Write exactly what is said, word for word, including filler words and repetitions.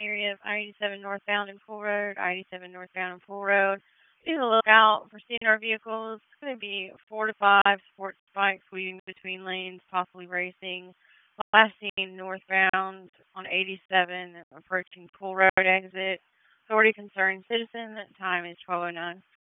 area of I eighty-seven northbound and Pool Road, I eighty-seven northbound and Pool Road. Be on the lookout for C N R vehicles. It's going to be four to five sports bikes weaving between lanes, possibly racing. Last seen northbound on eighty-seven, approaching Pool Road exit. Authority concerned citizen. Time is twelve oh nine.